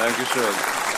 Dankeschön.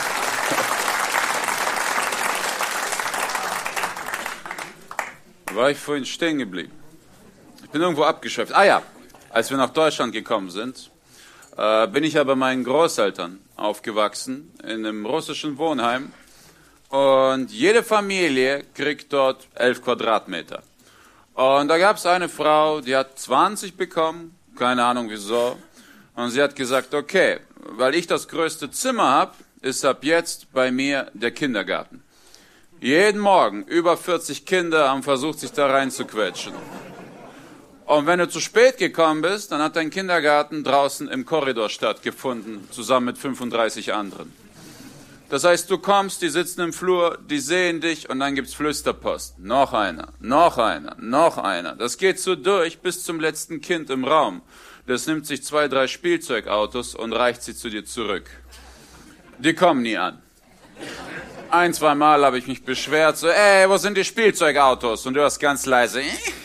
War ich vorhin stehen geblieben? Ich bin irgendwo abgeschweift. Ah ja, als wir nach Deutschland gekommen sind, bin ich ja bei meinen Großeltern aufgewachsen, in einem russischen Wohnheim. Und jede Familie kriegt dort 11 Quadratmeter. Und da gab es eine Frau, die hat 20 bekommen, keine Ahnung wieso. Und sie hat gesagt, okay, weil ich das größte Zimmer habe, ist ab jetzt bei mir der Kindergarten. Jeden Morgen über 40 Kinder haben versucht, sich da reinzuquetschen. Und wenn du zu spät gekommen bist, dann hat dein Kindergarten draußen im Korridor stattgefunden, zusammen mit 35 anderen. Das heißt, du kommst, die sitzen im Flur, die sehen dich und dann gibt's Flüsterpost. Noch einer, noch einer, noch einer. Das geht so durch bis zum letzten Kind im Raum. Das nimmt sich 2, 3 Spielzeugautos und reicht sie zu dir zurück. Die kommen nie an. 1, 2 Mal habe ich mich beschwert, so, ey, wo sind die Spielzeugautos? Und du hörst ganz leise,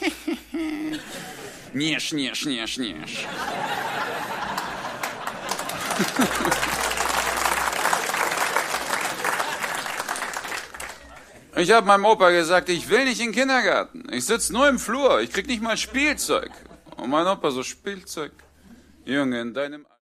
Nirsch, nirsch, nirsch, nirsch. Ich habe meinem Opa gesagt, ich will nicht in den Kindergarten. Ich sitze nur im Flur, ich krieg nicht mal Spielzeug. Und mein Opa so, Spielzeug? Junge, in deinem...